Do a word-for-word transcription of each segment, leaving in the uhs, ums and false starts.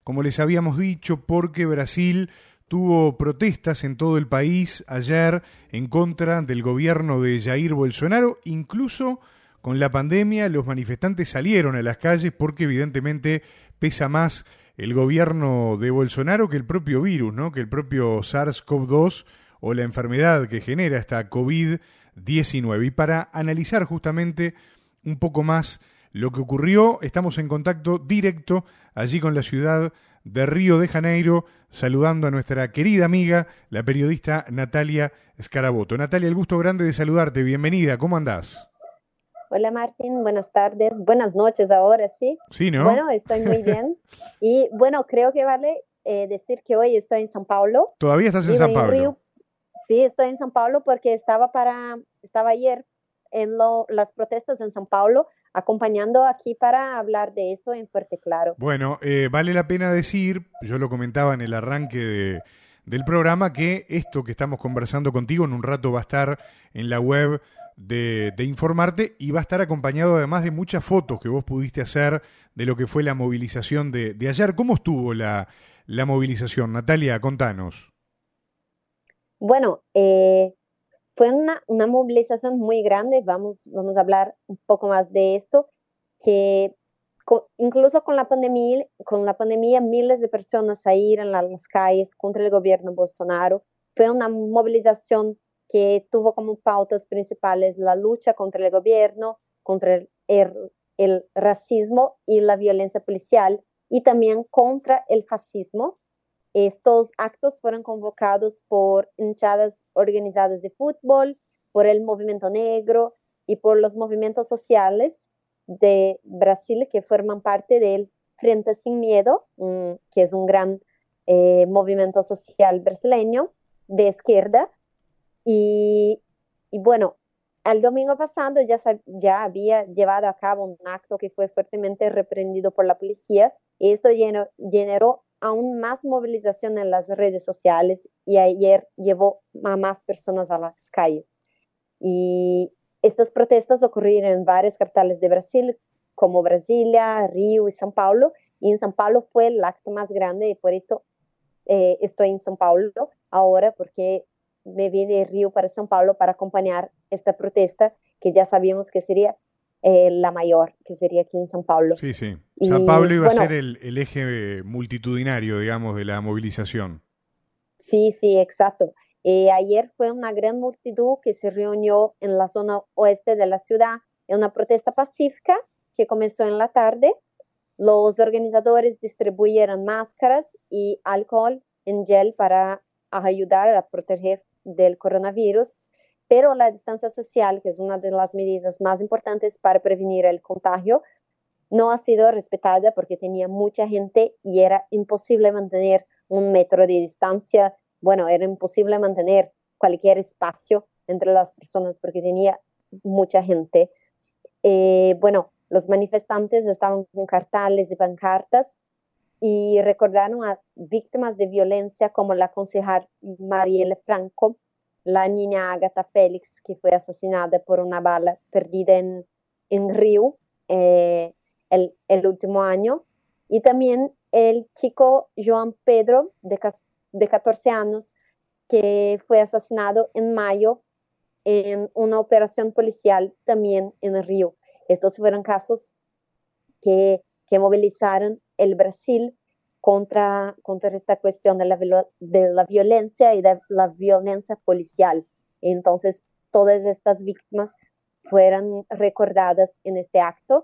como les habíamos dicho, porque Brasil tuvo protestas en todo el país ayer en contra del gobierno de Jair Bolsonaro. Incluso con la pandemia los manifestantes salieron a las calles porque evidentemente pesa más el gobierno de Bolsonaro que el propio virus, ¿no? Que el propio SARS-CoV dos o la enfermedad que genera esta COVID diecinueve. Y para analizar justamente un poco más lo que ocurrió, estamos en contacto directo allí con la ciudad de Río de Janeiro, saludando a nuestra querida amiga, la periodista Natalia Scaraboto. Natalia, el gusto grande de saludarte, bienvenida, ¿cómo andás? Hola Martín, buenas tardes, buenas noches ahora, ¿sí? Sí, ¿no? Bueno, estoy muy bien. Y bueno, creo que vale eh, decir que hoy estoy en São Paulo. ¿Todavía estás en Vivo San en Pablo? Río. Sí, estoy en São Paulo porque estaba para, estaba ayer en lo, las protestas en São Paulo, acompañando aquí para hablar de esto en Fuerte Claro. Bueno, eh, vale la pena decir, yo lo comentaba en el arranque de, del programa, que esto que estamos conversando contigo en un rato va a estar en la web de, de Informarte y va a estar acompañado además de muchas fotos que vos pudiste hacer de lo que fue la movilización de, de ayer. ¿Cómo estuvo la, la movilización? Natalia, contanos. Bueno, eh, fue una, una movilización muy grande, vamos, vamos a hablar un poco más de esto, que co- incluso con la pandemia, con la pandemia miles de personas salieron a las calles contra el gobierno Bolsonaro. Fue una movilización que tuvo como pautas principales la lucha contra el gobierno, contra el, el, el racismo y la violencia policial, y también contra el fascismo. Estos actos fueron convocados por hinchadas organizadas de fútbol, por el movimiento negro y por los movimientos sociales de Brasil que forman parte del Frente Sin Miedo, um, que es un gran eh, movimiento social brasileño de izquierda. Y, y bueno, el domingo pasado ya, ya había llevado a cabo un acto que fue fuertemente reprendido por la policía, y esto generó, generó aún más movilización en las redes sociales, y ayer llevó a más personas a las calles. Y estas protestas ocurrieron en varias capitales de Brasil, como Brasilia, Río y São Paulo, y en São Paulo fue el acto más grande, y por esto eh, estoy en São Paulo ahora, porque me vine de Río para São Paulo para acompañar esta protesta que ya sabíamos que sería eh, la mayor, que sería aquí en São Paulo. Sí, sí. San Y Pablo iba a bueno, ser el, el eje multitudinario, digamos, de la movilización. sí, sí, exacto. Eh, ayer fue una gran multitud que se reunió en la zona oeste de la ciudad en una protesta pacífica que comenzó en la tarde. Los organizadores distribuyeron máscaras y alcohol en gel para ayudar a proteger del coronavirus, pero la distancia social, que es una de las medidas más importantes para prevenir el contagio, no ha sido respetada porque tenía mucha gente y era imposible mantener un metro de distancia. Bueno, era imposible mantener cualquier espacio entre las personas porque tenía mucha gente. Eh, bueno, los manifestantes estaban con cartales y pancartas y recordaron a víctimas de violencia como la concejal Marielle Franco, la niña Agatha Félix, que fue asesinada por una bala perdida en, en Río eh, el, el último año, y también el chico Joan Pedro, de, de catorce años, que fue asesinado en mayo en una operación policial también en Río. Estos fueron casos que, que movilizaron el Brasil contra, contra esta cuestión de la, de la violencia y de la violencia policial. Entonces, todas estas víctimas fueron recordadas en este acto.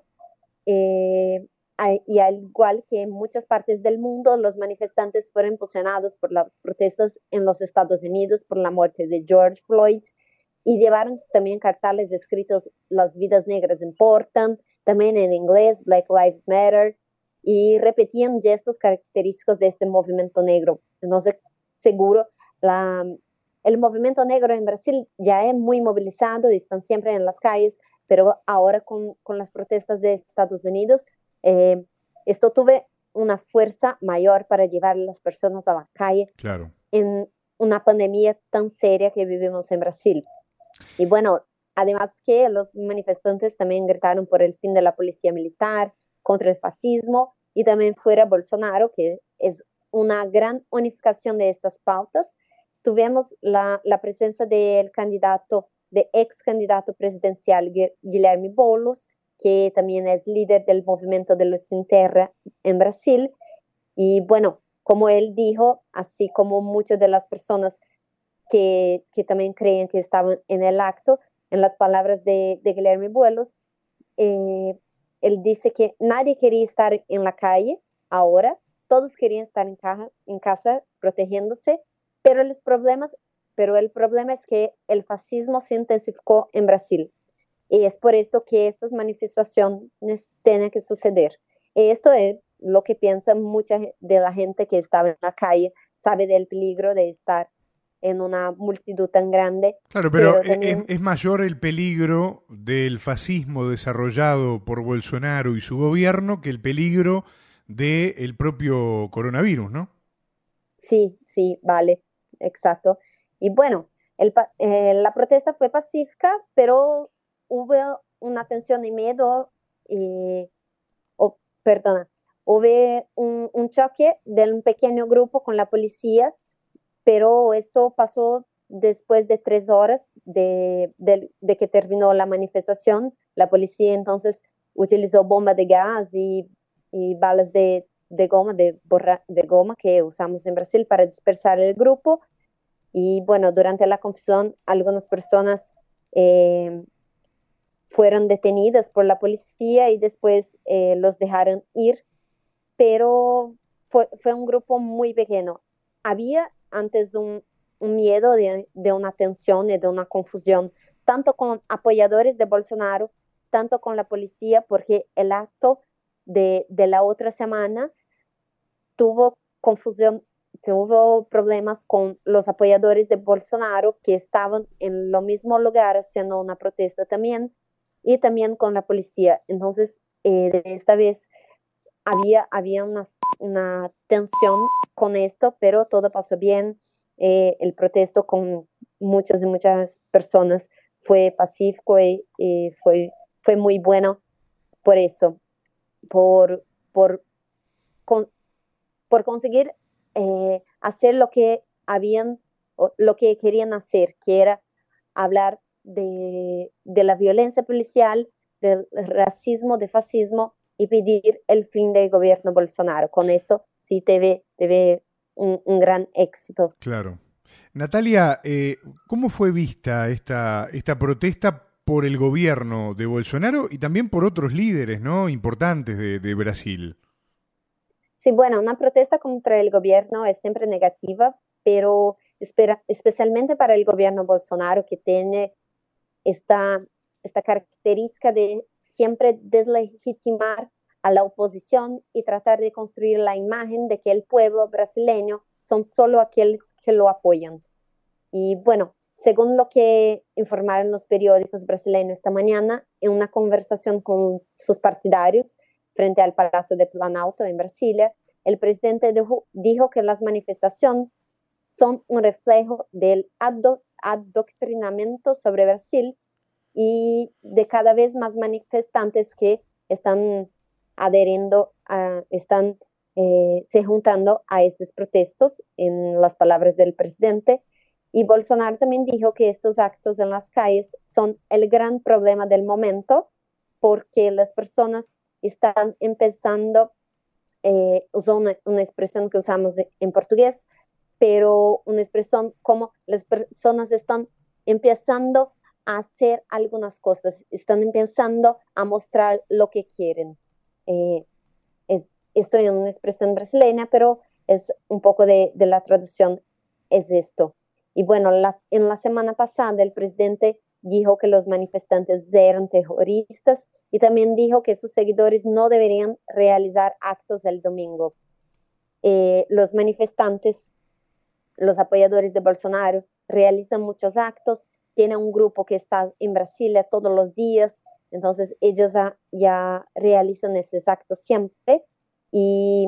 Eh, y al igual que en muchas partes del mundo, los manifestantes fueron emocionados por las protestas en los Estados Unidos por la muerte de George Floyd, y llevaron también carteles escritos "Las vidas negras importan", también en inglés "Black Lives Matter", y repetían gestos característicos de este movimiento negro. Entonces, seguro, la, el movimiento negro en Brasil ya es muy movilizado y están siempre en las calles, pero ahora con, con las protestas de Estados Unidos, eh, esto tuve una fuerza mayor para llevar a las personas a la calle. Claro. En una pandemia tan seria que vivimos en Brasil. Y bueno, además que los manifestantes también gritaron por el fin de la policía militar, contra el fascismo, y también fuera Bolsonaro, que es una gran unificación de estas pautas. Tuvimos la, la presencia del candidato, de ex candidato presidencial Guilherme Boulos, que también es líder del movimiento de los Sin Terra en Brasil. Y bueno, como él dijo, así como muchas de las personas que, que también creen que estaban en el acto, en las palabras de, de Guilherme Boulos, eh, él dice que nadie quería estar en la calle ahora, todos querían estar en, caja, en casa protegiéndose, pero los problemas, pero el problema es que el fascismo se intensificó en Brasil. Y es por esto que estas manifestaciones tienen que suceder. Y esto es lo que piensa mucha de la gente que estaba en la calle, sabe del peligro de estar en una multitud tan grande. Claro, pero, pero es, también... es mayor el peligro del fascismo desarrollado por Bolsonaro y su gobierno que el peligro del propio coronavirus, ¿no? Sí, sí, vale, exacto. Y bueno, el, eh, la protesta fue pacífica, pero hubo una tensión y miedo, eh, oh, perdona, hubo un, un choque de un pequeño grupo con la policía, pero esto pasó después de tres horas de, de, de que terminó la manifestación. La policía entonces utilizó bombas de gas y, y balas de, de goma, de, borra, de goma que usamos en Brasil para dispersar el grupo. Y bueno, durante la confusión, algunas personas eh, fueron detenidas por la policía y después eh, los dejaron ir, pero fue, fue un grupo muy pequeño. Había antes un, un miedo de, de una tensión y de una confusión, tanto con apoyadores de Bolsonaro, tanto con la policía, porque el acto de, de la otra semana tuvo confusión, tuvo problemas con los apoyadores de Bolsonaro que estaban en lo mismo lugar haciendo una protesta también, y también con la policía. Entonces, eh, de esta vez había, había una, una tensión con esto, pero todo pasó bien. Eh, el protesto con muchas y muchas personas fue pacífico y, y fue, fue muy bueno por eso, por, por, con, por conseguir eh, hacer lo que habían, lo que querían hacer, que era hablar de, de la violencia policial, del racismo, del fascismo y pedir el fin del gobierno Bolsonaro. Con esto sí te ve, te ve un, un gran éxito. Claro. Natalia, eh, ¿cómo fue vista esta, esta protesta por el gobierno de Bolsonaro y también por otros líderes, ¿no?, importantes de, de Brasil? Sí, bueno, una protesta contra el gobierno es siempre negativa, pero espera, especialmente para el gobierno Bolsonaro, que tiene esta, esta característica de siempre deslegitimar a la oposición y tratar de construir la imagen de que el pueblo brasileño son solo aquellos que lo apoyan. Y bueno, según lo que informaron los periódicos brasileños esta mañana, en una conversación con sus partidarios frente al Palacio de Planalto en Brasilia, el presidente dijo, dijo que las manifestaciones son un reflejo del ado, adoctrinamiento sobre Brasil y de cada vez más manifestantes que están adheriendo, a, están eh, se juntando a estos protestos, en las palabras del presidente. Y Bolsonaro también dijo que estos actos en las calles son el gran problema del momento, porque las personas están empezando, eh, usó una, una expresión que usamos en portugués, pero una expresión como las personas están empezando a hacer algunas cosas, están empezando a mostrar lo que quieren. Eh, es, estoy en una expresión brasileña, pero es un poco de, de la traducción, es esto. Y bueno, la, en la semana pasada el presidente dijo que los manifestantes eran terroristas y también dijo que sus seguidores no deberían realizar actos el domingo. Eh, los manifestantes, los apoyadores de Bolsonaro, realizan muchos actos, tienen un grupo que está en Brasilia todos los días, entonces ellos ya, ya realizan esos actos siempre, y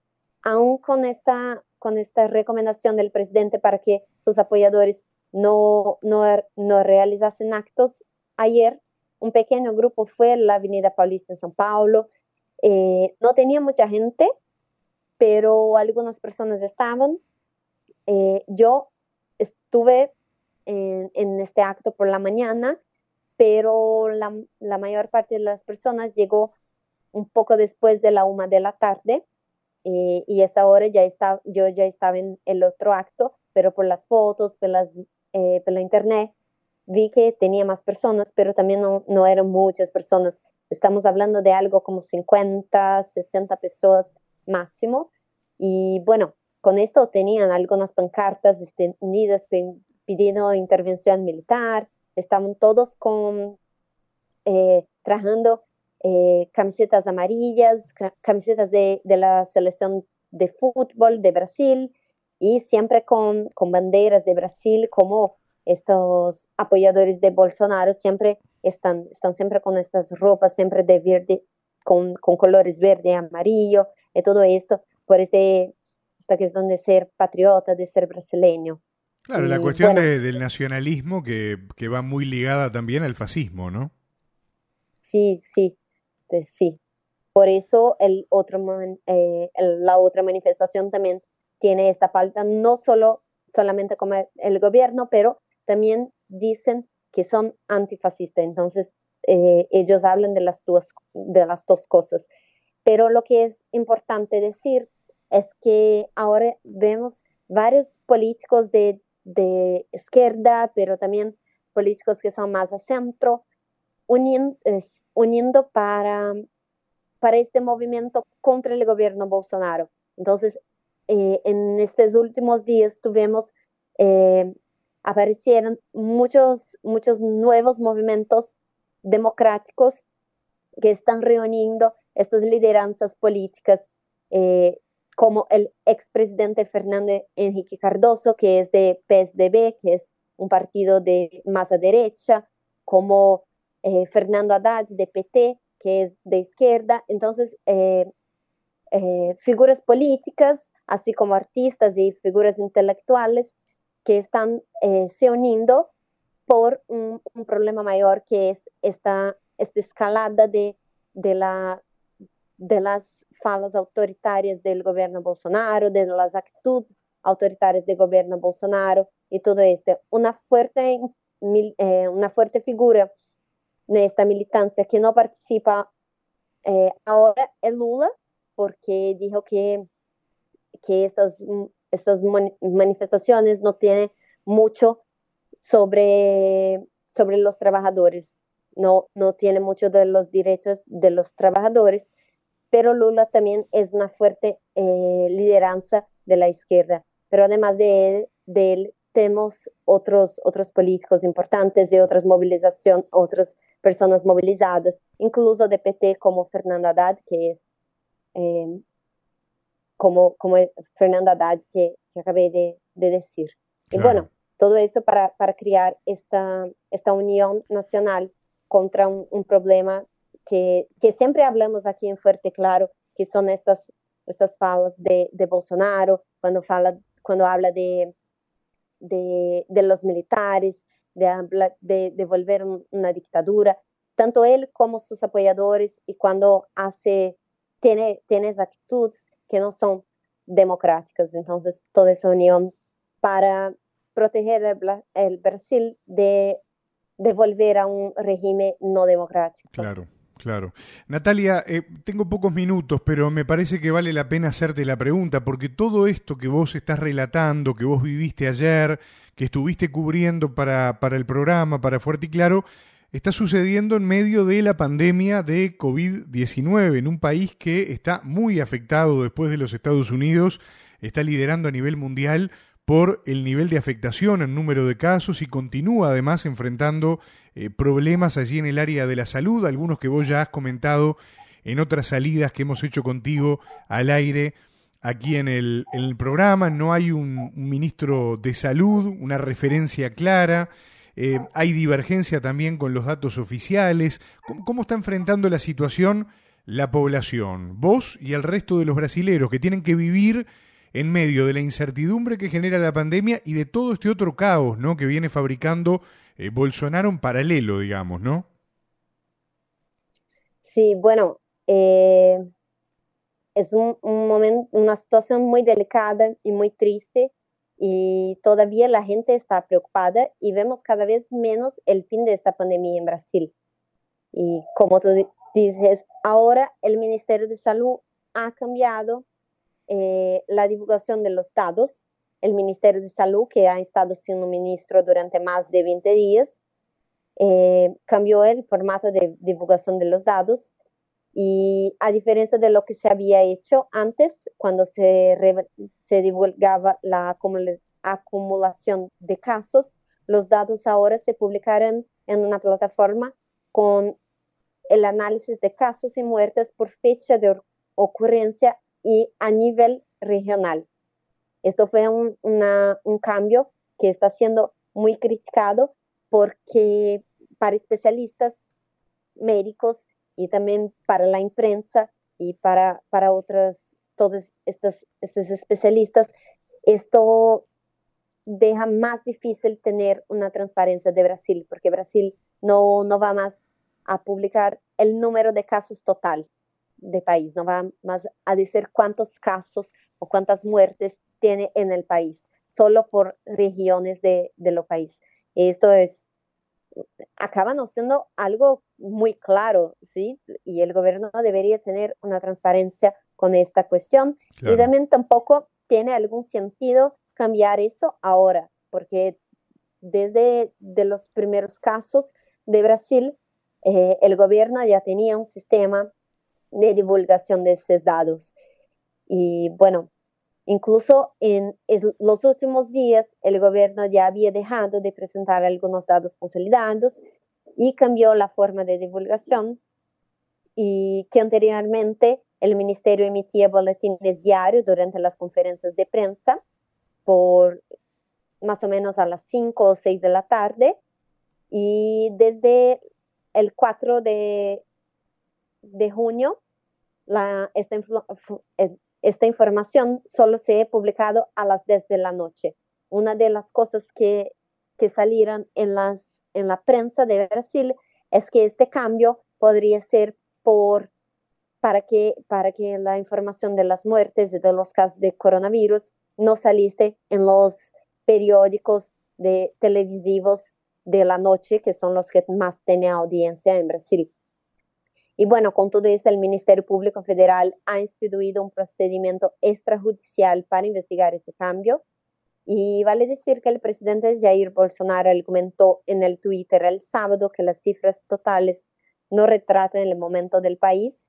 aún con esta, con esta recomendación del presidente para que sus apoyadores no, no, no realizasen actos, ayer un pequeño grupo fue a la Avenida Paulista en São Paulo, eh, no tenía mucha gente, pero algunas personas estaban. Eh, yo estuve en, en este acto por la mañana, pero la, la mayor parte de las personas llegó un poco después de la una de la tarde, eh, y esa hora ya estaba, yo ya estaba en el otro acto, pero por las fotos, por, las, eh, por la internet, vi que tenía más personas, pero también no, no eran muchas personas. Estamos hablando de algo como cincuenta, sesenta personas máximo. Y bueno, con esto tenían algunas pancartas extendidas pidiendo intervención militar. Estaban todos con, eh, trabajando eh, camisetas amarillas, camisetas de, de la selección de fútbol de Brasil, y siempre con, con banderas de Brasil, como estos apoyadores de Bolsonaro siempre están, están siempre con estas ropas, siempre de verde, con, con colores verde y amarillo, y todo esto por este, esta cuestión de ser patriota, de ser brasileño. Claro, Y la cuestión bueno, de, del nacionalismo que, que va muy ligada también al fascismo, ¿no? sí, sí, pues sí. Por eso el otro, eh, el, la otra manifestación también tiene esta falta, no solo solamente como el gobierno, pero también dicen que son antifascistas. Entonces, eh, ellos hablan de las, dos, de las dos cosas. Pero lo que es importante decir es que ahora vemos varios políticos de, de izquierda, pero también políticos que son más a centro, uniendo, uniendo para para este movimiento contra el gobierno Bolsonaro. Entonces, eh, en estos últimos días tuvimos, eh, aparecieron muchos, muchos nuevos movimientos democráticos que están reuniendo estas lideranzas políticas, eh, como el expresidente Fernando Henrique Cardoso, que es de P S D B, que es un partido de más a derecha, como eh, Fernando Haddad de P T, que es de izquierda. Entonces, eh, eh, figuras políticas, así como artistas y figuras intelectuales que están eh, se uniendo por un, un, problema mayor, que es esta, esta escalada de, de, la, de las falas autoritarias del gobierno Bolsonaro, de las actitudes autoritarias del gobierno Bolsonaro y todo esto. Una fuerte, eh, una fuerte figura de esta militancia que no participa eh, ahora es Lula, porque dijo que, que estas, estas manifestaciones no tienen mucho sobre, sobre los trabajadores, no, no tiene mucho de los derechos de los trabajadores, pero Lula también es una fuerte eh, lideranza de la izquierda. Pero además de él, de él tenemos otros, otros políticos importantes y otras movilizaciones, otras personas movilizadas, incluso de P T, como Fernando Haddad, que es eh, como, como Fernando Haddad que, que acabé de, de decir. Claro. Y bueno, todo eso para, para crear esta, esta unión nacional contra un, un problema que, que siempre hablamos aquí en Fuerte Claro, que son estas, estas falas de, de Bolsonaro, cuando, fala, cuando habla de, de, de los militares, de, de, de volver un, una dictadura, tanto él como sus apoyadores, y cuando hace, tiene, tiene actitudes que no son democráticas. Entonces, toda esa unión para proteger el, el Brasil de, de volver a un régimen no democrático. Claro. Claro. Natalia, eh, tengo pocos minutos, pero me parece que vale la pena hacerte la pregunta, porque todo esto que vos estás relatando, que vos viviste ayer, que estuviste cubriendo para, para el programa, para Fuerte y Claro, está sucediendo en medio de la pandemia de COVID diecinueve, en un país que está muy afectado después de los Estados Unidos, está liderando a nivel mundial por el nivel de afectación en número de casos y continúa además enfrentando eh, problemas allí en el área de la salud, algunos que vos ya has comentado en otras salidas que hemos hecho contigo al aire aquí en el, en el programa. No hay un, un ministro de salud, una referencia clara, eh, hay divergencia también con los datos oficiales. ¿Cómo, cómo está enfrentando la situación la población, vos y el resto de los brasileros que tienen que vivir en medio de la incertidumbre que genera la pandemia y de todo este otro caos, ¿no?, que viene fabricando eh, Bolsonaro en paralelo, digamos, ¿no? Sí, bueno, eh, es un, un momento, una situación muy delicada y muy triste y todavía la gente está preocupada y vemos cada vez menos el fin de esta pandemia en Brasil. Y como tú dices, ahora el Ministerio de Salud ha cambiado eh, la divulgación de los datos. El Ministerio de Salud, que ha estado siendo ministro durante más de veinte días, eh, cambió el formato de divulgación de los datos y a diferencia de lo que se había hecho antes, cuando se, se divulgaba la acumula acumulación de casos, los datos ahora se publicarán en una plataforma con el análisis de casos y muertes por fecha de ocurrencia y a nivel regional. Esto fue un, una, un cambio que está siendo muy criticado porque para especialistas médicos y también para la imprensa y para, para otros, todos estos, estos especialistas, esto deja más difícil tener una transparencia de Brasil, porque Brasil no, no va más a publicar el número de casos total de país, no va más a decir cuántos casos o cuántas muertes tiene en el país, solo por regiones de, de los países. Esto es, acaba no siendo algo muy claro, ¿sí? Y el gobierno debería tener una transparencia con esta cuestión. Claro. Y también tampoco tiene algún sentido cambiar esto ahora, porque desde de los primeros casos de Brasil, eh, el gobierno ya tenía un sistema de divulgación de esos datos. Y bueno, incluso en los últimos días, el gobierno ya había dejado de presentar algunos datos consolidados y cambió la forma de divulgación, y que anteriormente el ministerio emitía boletines diarios durante las conferencias de prensa por más o menos a las cinco o seis de la tarde, y desde el cuatro de, de junio la, esta, esta información solo se ha publicado a las diez de la noche. Una de las cosas que, que salieron en, las, en la prensa de Brasil es que este cambio podría ser por, para, que, para que la información de las muertes y de los casos de coronavirus no saliese en los periódicos de, televisivos de la noche, que son los que más tienen audiencia en Brasil. Y bueno, con todo eso, el Ministerio Público Federal ha instituido un procedimiento extrajudicial para investigar este cambio. Y vale decir que el presidente Jair Bolsonaro argumentó en el Twitter el sábado que las cifras totales no retratan el momento del país.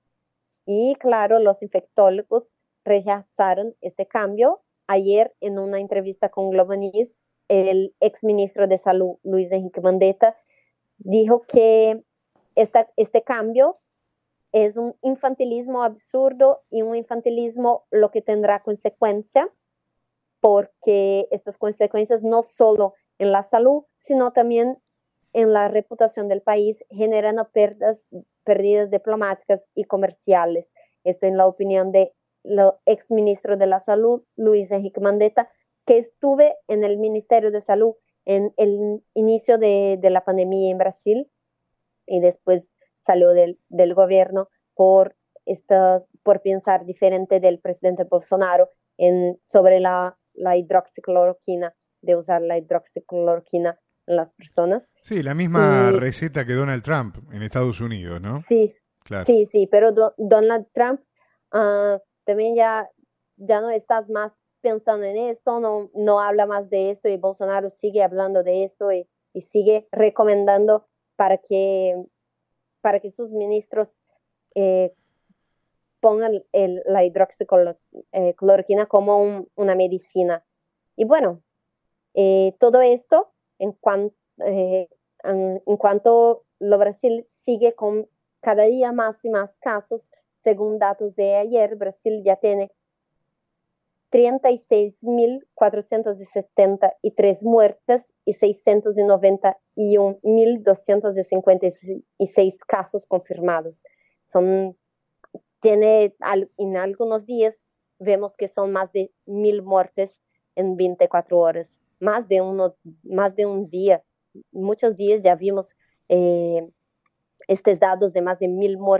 Y claro, los infectólogos rechazaron este cambio. Ayer, en una entrevista con Globo News, el exministro de Salud, Luis Henrique Mandetta, dijo que esta, este cambio es un infantilismo absurdo y un infantilismo lo que tendrá consecuencia, porque estas consecuencias no solo en la salud, sino también en la reputación del país, generando pérdidas, pérdidas diplomáticas y comerciales. Esto en la opinión de el exministro de la Salud, Luis Henrique Mandetta, que estuve en el Ministerio de Salud en el inicio de, de la pandemia en Brasil y después salió del, del gobierno por, estas, por pensar diferente del presidente Bolsonaro en, sobre la, la hidroxicloroquina, de usar la hidroxicloroquina en las personas. Sí, la misma y, receta que Donald Trump en Estados Unidos, ¿no? Sí, claro. sí, sí, pero do, Donald Trump uh, también ya, ya no estás más pensando en esto, no, no habla más de esto, y Bolsonaro sigue hablando de esto y, y sigue recomendando para que, para que sus ministros eh, pongan el, la hidroxicloroquina como un, una medicina. Y bueno, eh, todo esto en, cuan, eh, en, en cuanto lo Brasil sigue con cada día más y más casos. Según datos de ayer, Brasil ya tiene treinta y seis mil cuatrocientos setenta y tres muertes y seiscientos noventa y un mil doscientos cincuenta y seis casos confirmados. Son, tiene, en algunos días vemos que son más de mil muertes en veinticuatro horas, más de, uno, más de un día. Muchos días ya vimos eh, estos datos de más de mil muertes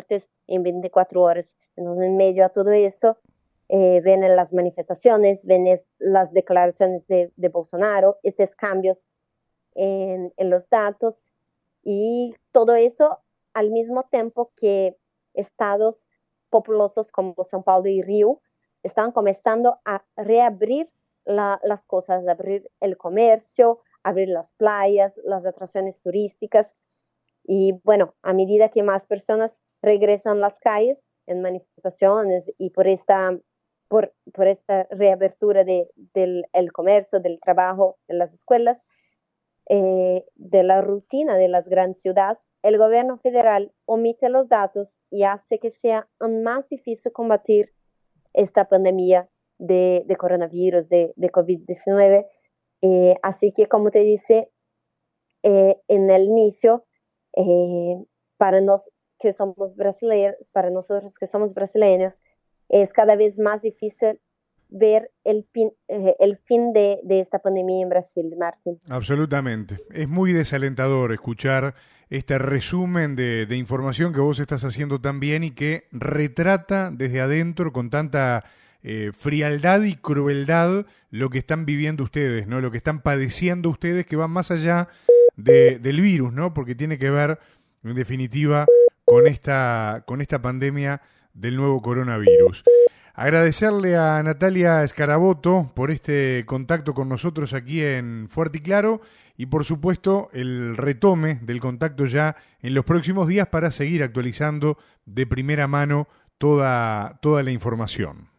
en veinticuatro horas. Entonces, en medio a todo eso, eh, vienen las manifestaciones, vienen las declaraciones de, de Bolsonaro, estos cambios en, en los datos y todo eso al mismo tiempo que estados populosos como São Paulo y Río están comenzando a reabrir la, las cosas, abrir el comercio, abrir las playas, las atracciones turísticas. Y bueno, a medida que más personas regresan a las calles en manifestaciones y por esta, por, por esta reabertura de, del el comercio, del trabajo, de las escuelas, eh, de la rutina de las grandes ciudades, el gobierno federal omite los datos y hace que sea aún más difícil combatir esta pandemia de, de coronavirus, de, de COVID diecinueve. Eh, así que, como te dice eh, en el inicio, eh, para nos que somos brasileños, para nosotros que somos brasileños, es cada vez más difícil ver el fin, eh, el fin de, de esta pandemia en Brasil, Martín. Absolutamente. Es muy desalentador escuchar este resumen de, de información que vos estás haciendo tan bien y que retrata desde adentro con tanta eh, frialdad y crueldad lo que están viviendo ustedes, ¿no? Lo que están padeciendo ustedes, que va más allá de, del virus, ¿no? Porque tiene que ver, en definitiva, con esta, con esta pandemia del nuevo coronavirus. Agradecerle a Natalia Scaraboto por este contacto con nosotros aquí en Fuerte y Claro y por supuesto el retome del contacto ya en los próximos días para seguir actualizando de primera mano toda, toda la información.